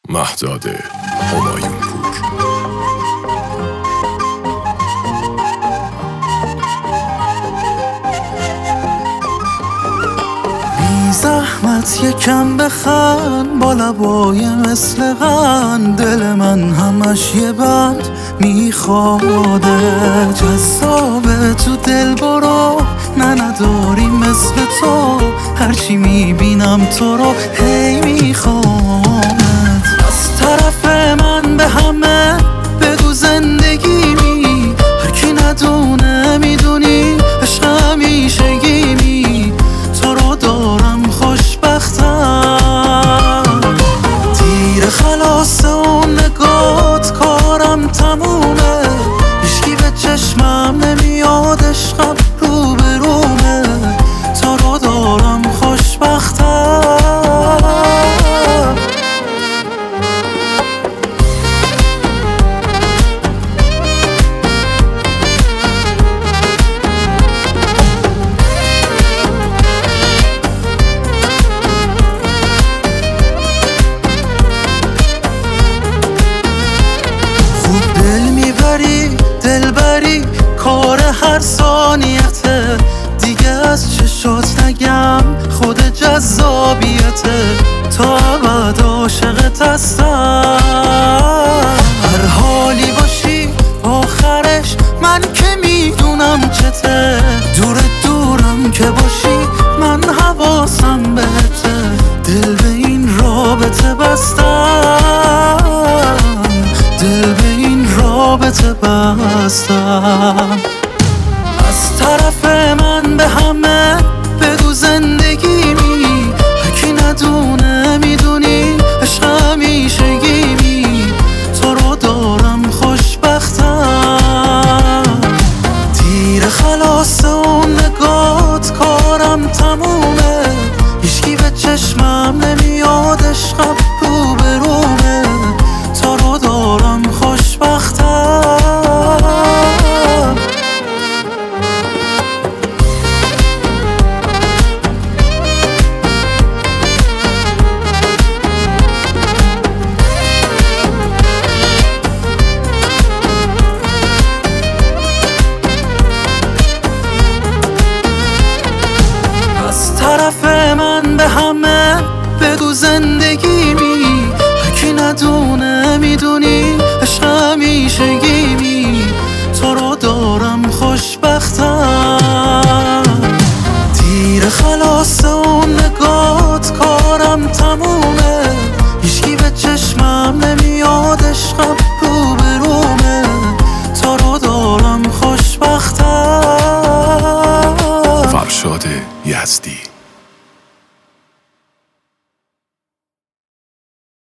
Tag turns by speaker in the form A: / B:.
A: مهداد همایونپور.
B: بی زحمت یکم بخند با لبای مثل قند، دل من همش یه بند میخواده. جذابه تو دل برو، نه نداری مثل تو، هرچی میبینم تو رو هی میخوامت. از طرف من به همه بگو زندگیمی، هرکی ندونه میدونی عشق همیشگیمی. تو رو دارم خوشبختم، تیر خلاص اون نگات کارم تمومه. هیچکی به چشمم نمیاد، عشقم رو به رومه. تو رو دارم خوشبختم. دلبری کار هر ثانیته، دیگه از چشات نگم خود جذابیته. تا ابد عاشقت هستم، هر حالی باشی آخرش من که میدونم چته. دورم که باشی من حواسم بهته، دل به این رابطه بستم، دل به این رابطه بستم. از طرف من به همه بگو زندگیمی، هرکی ندونه میدونی عشق همیشگیمی. تو رو دارم خوشبختم، تیر خلاص اون نگات کارم تمومه. هیچکی به چشمم نمیاد، عشقم رو به رومه. تو رو دارم خوشبختم. از طرف من به همه بگو زندگیمی، هرکی ندونه میدونی عشق همیشگیمی. تو رو دارم خوشبختم، تیر